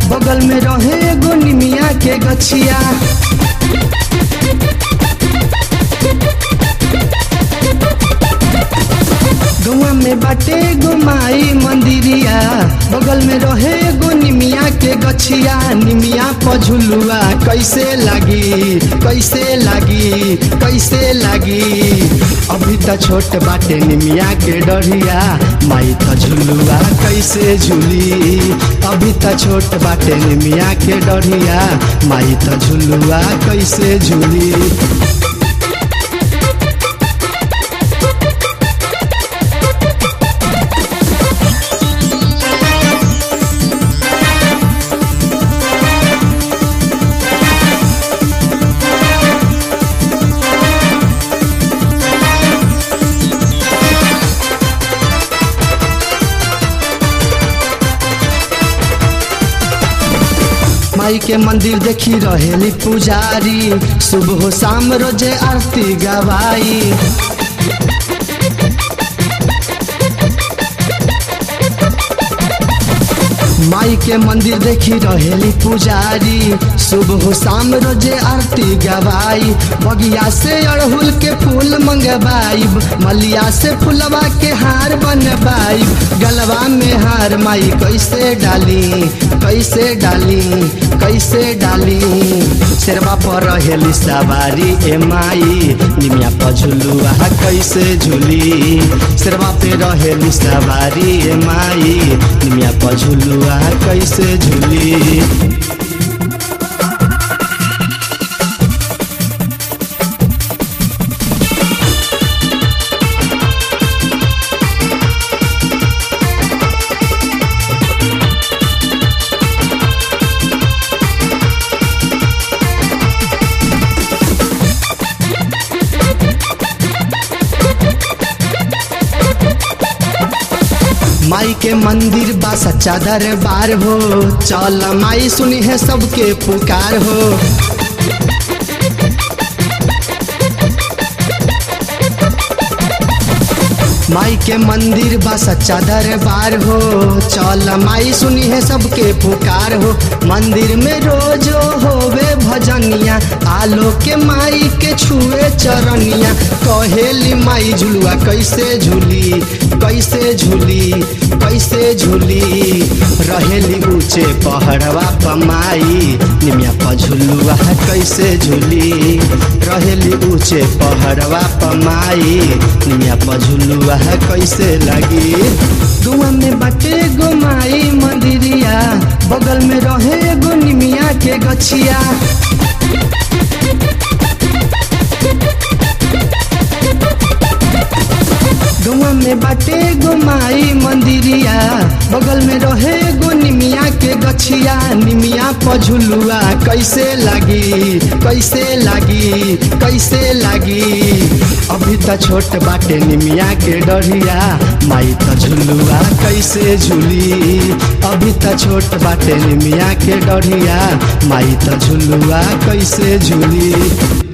बगल में रहे एगो निमिया के गछिया। गौआ में बाटे एगो माई मंदिरिया, बगल में रहे एगो निमिया के गछिया। निमिया पर झुलुआ कैसे लागी, कैसे लागी, कैसे लागी। अभी तो छोट बाटे निमिया के डरिया, माई तो झुलुआ कैसे झूली। अभी तो छोट बाटे निमिया के डरिया, माई तो झुलुआ कैसे झूली। माई के मंदिर देखी रहेली पुजारी, सुबह हो शाम रोजे आरती गवाई। माई के मंदिर देखी रहेली पुजारी, सुबह हो शाम रोजे आरती गवाई। बगिया से अड़हुल के फूल मंगवाई, मलिया से फुलवा के हार बनवाई। गलवा में हार माई कैसे डाली, कैसे डाली, कैसे डाली। शेरवा पर रहेली सवारी ए माई, निमिया पर झुलुआ कैसे झूली। शेरवा पे रहेली सवारी ए माई, निमिया पर झुलुआ कैसे झूली। माई के मंदिर बा सच्चा दरबार हो, चल माई सुनी है सबके पुकार हो। माई के मंदिर बा सच्चा दरबार हो, चल माई सुनी है सबके पुकार हो। मंदिर में रोज होवे भजनिया, आलो के माई के छुए चरनिया। कहेली माई झुलुआ कैसे झूली, कैसे झूली, कैसे झूली। रहेली ऊंचे पहाड़वा पर माई, निमिया पर झुलुआ कैसे झूली। रहेली ऊंचे पहाड़वा पर माई, निमिया पर झुलुआ कैसे लगी। गौआ में बाटे एगो माई मंदिरिया, बगल में रहे एगो निमिया के गछिया। गौआ में बाटे एगो माई मंदिरिया, बगल में रहे एगो निमिया के गछिया। निमिया पर झुलुआ कैसे लागी, कैसे लागी, कैसे लागी। अभी तो छोट बाटे निमिया के डरिया, माई तो झुलुआ कैसे झूली। अभी तो छोट बाटे निमिया के डरिया, माई तो झुलुआ कैसे झूली।